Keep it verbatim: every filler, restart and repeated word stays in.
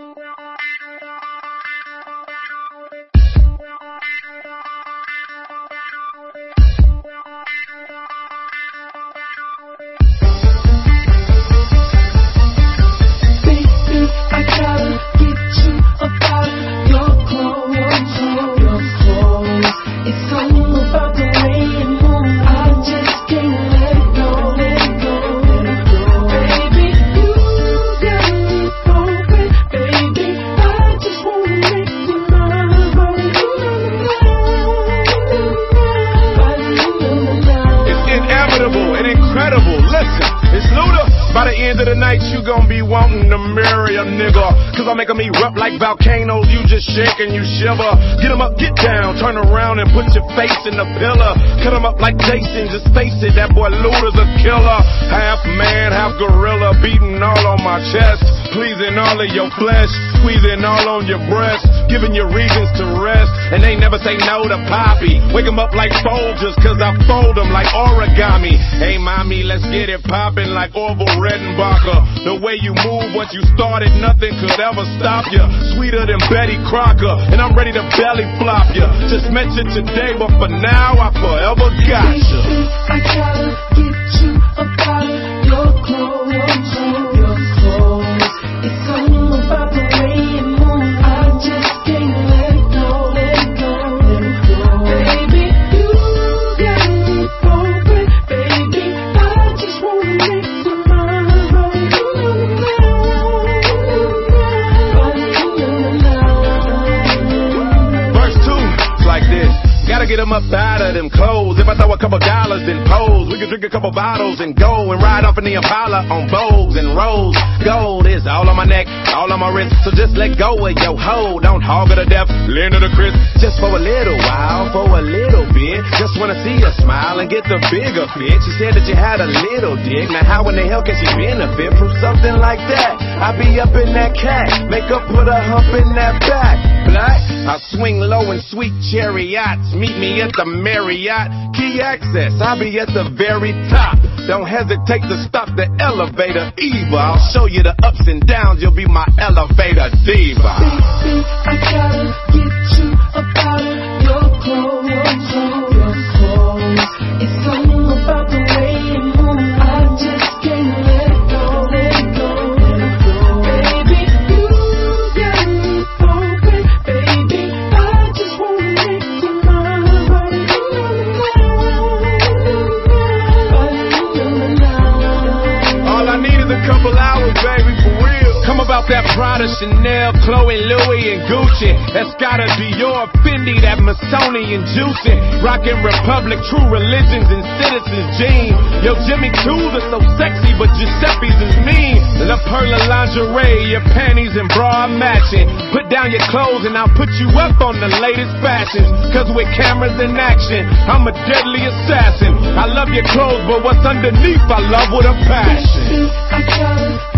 By the end of the night, you gon' be wanting to marry a nigga. Cause I'm making me erupt like volcanoes, you just shake and you shiver. Get 'em up, get down, turn around and put your face in the pillar. Cut 'em up like Jason, just face it, that boy Luda's a killer. Half man, half gorilla, beating all on my chest. Pleasing all of your flesh, squeezing all on your breast. Giving you reasons to rest, and they never say no to Poppy. Wake 'em up like soldiers, cause I fold 'em like origami. Hey mommy, let's get it poppin' like Orville Redenbacher. The way you move once you started, nothing could ever stop you. Sweeter than Betty Crocker, and I'm ready to belly flop you. Just met you today, but for now I forever got you. I gotta get you up out of your clothes, your clothes. It's all about the way you move. I just can't let go, let go, let go. Baby, you got me open, baby. I just wanna make you mine. Verse two, it's like this. Gotta get them up out of them clothes. If I throw a couple dollars, then pose. We can drink a couple bottles and go and ride off in the Impala on bows and rolls. Gold is all on my neck, all on my wrist. So just let go of your hoe. Don't hog her to death, lean to the crisp. Just for a little while, for a little bit. Just wanna see her smile and get the bigger fit. She said that you had a little dick. Now how in the hell can she benefit from something like that? I be up in that cat, make her put a hump in that back. Black, I swing low in sweet chariots. Meet me at the Marriott, key access, I'll be at the very top. Don't hesitate to stop the elevator, Eva. I'll show you the ups and downs, you'll be my elevator diva. Baby, I gotta get you up out of your clothes, your clothes. It's all about the way you move. I just can't let go, let go, let go. Baby, you got me open, baby. I just wanna make you mine. All I need is a couple hours, baby, for real. Come about that Prada, Chanel, Chloe, Louis, and Gucci. Escada, Dior, Fendi, that Missoni and Juicy. Rockin' Republic, True Religions, and Citizens jeans. Yo, Jimmy Choo's are so sexy, but Giuseppe's is mean. La Perla lingerie, your panties and bra matching. Put down your clothes and I'll put you up on the latest fashions. Cause with cameras in action, I'm a deadly assassin. I love your clothes, but what's underneath I love with a passion. I gotta